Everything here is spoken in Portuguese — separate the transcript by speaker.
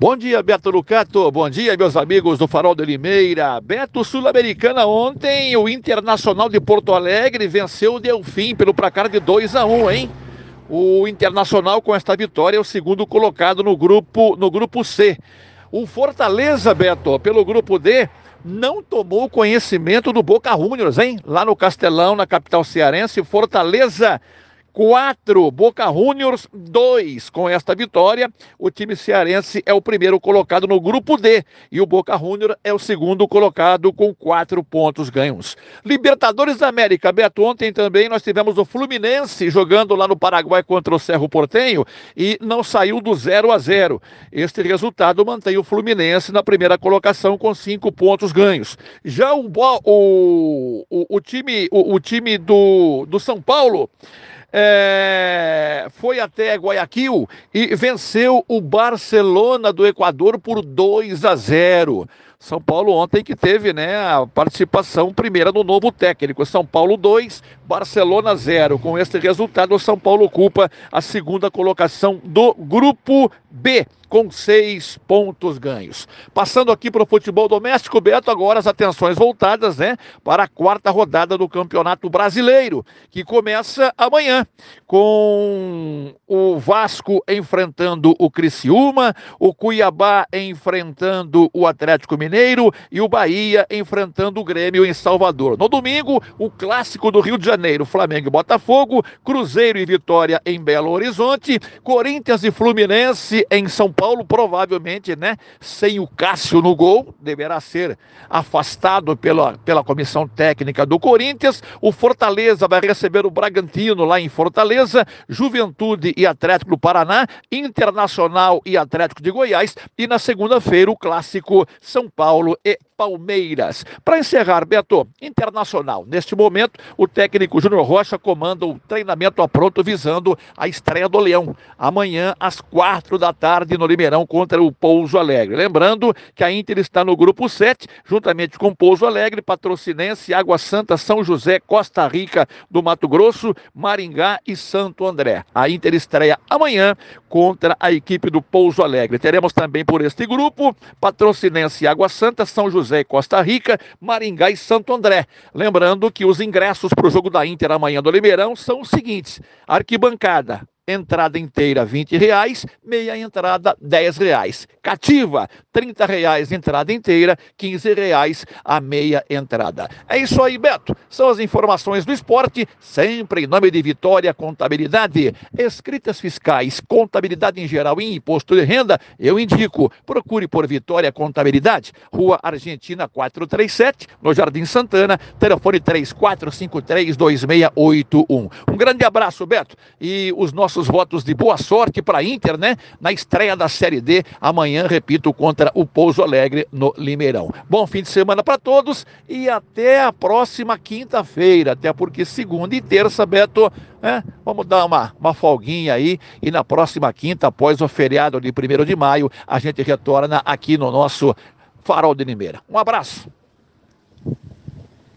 Speaker 1: Bom dia, Beto Lucato. Bom dia, meus amigos do Farol de Limeira. Beto, Sul-Americana ontem, o Internacional de Porto Alegre venceu o Delfim pelo placar de 2-1, hein? O Internacional, com esta vitória, é o segundo colocado no grupo C. O Fortaleza, Beto, pelo grupo D, não tomou conhecimento do Boca Juniors, hein? Lá no Castelão, na capital cearense, Fortaleza 4, Boca Juniors 2. Com esta vitória, o time cearense é o primeiro colocado no grupo D e o Boca Juniors é o segundo colocado com 4 pontos ganhos. Libertadores da América, Beto, ontem também nós tivemos o Fluminense jogando lá no Paraguai contra o Cerro Porteño e não saiu do 0-0. Este resultado mantém o Fluminense na primeira colocação com 5 pontos ganhos. Já o time do São Paulo foi até Guayaquil e venceu o Barcelona do Equador por 2-0. São Paulo ontem que teve, né, a participação primeira do novo técnico. São Paulo 2, Barcelona 0. Com este resultado, o São Paulo ocupa a segunda colocação do grupo B, com 6 pontos ganhos. Passando aqui para o futebol doméstico, Beto, agora as atenções voltadas, né, para a quarta rodada do Campeonato Brasileiro, que começa amanhã, com o Vasco enfrentando o Criciúma, o Cuiabá enfrentando o Atlético Mineiro e o Bahia enfrentando o Grêmio em Salvador. No domingo, o clássico do Rio de Janeiro, Flamengo e Botafogo, Cruzeiro e Vitória em Belo Horizonte, Corinthians e Fluminense em São Paulo, provavelmente, né, sem o Cássio no gol, deverá ser afastado pela comissão técnica do Corinthians. O Fortaleza vai receber o Bragantino lá em Fortaleza, Juventude e Atlético do Paraná, Internacional e Atlético de Goiás, e na segunda-feira o clássico São Paulo e Palmeiras. Para encerrar, Beto, Internacional. Neste momento, o técnico Júnior Rocha comanda o treinamento a pronto visando a estreia do Leão. Amanhã, às 4 da tarde, no Limeirão, contra o Pouso Alegre. Lembrando que a Inter está no grupo 7, juntamente com Pouso Alegre, Patrocinense, Água Santa, São José, Costa Rica do Mato Grosso, Maringá e Santo André. A Inter estreia amanhã contra a equipe do Pouso Alegre. Teremos também por este grupo Patrocinense, Água Santa, São José e Costa Rica, Maringá e Santo André. Lembrando que os ingressos para o jogo da Inter amanhã do Limeirão são os seguintes: arquibancada, entrada inteira R$20, meia entrada R$10. Cativa, R$30 entrada inteira, R$15 a meia entrada. É isso aí, Beto. São as informações do esporte, sempre em nome de Vitória Contabilidade. Escritas fiscais, contabilidade em geral e imposto de renda, eu indico. Procure por Vitória Contabilidade, Rua Argentina 437, no Jardim Santana, telefone 34532681. Um grande abraço, Beto, e os nossos votos de boa sorte para a Inter, né? Na estreia da Série D, amanhã, repito, contra o Pouso Alegre no Limeirão. Bom fim de semana para todos e até a próxima quinta-feira, até porque segunda e terça, Beto, vamos dar uma folguinha aí e na próxima quinta, após o feriado de 1º de maio, a gente retorna aqui no nosso Farol de Limeira. Um abraço.